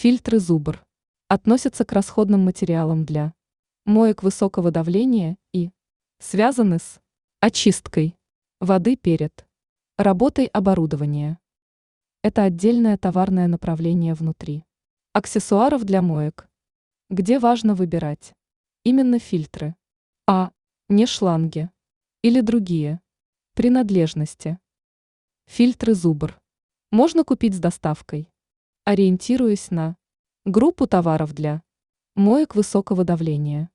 Фильтры Зубр относятся к расходным материалам для моек высокого давления и связаны с очисткой воды перед работой оборудования. Это отдельное товарное направление внутри аксессуаров для моек, где важно выбирать именно фильтры, а не шланги или другие принадлежности. Фильтры Зубр можно купить с доставкой, ориентируясь на группу товаров для моек высокого давления.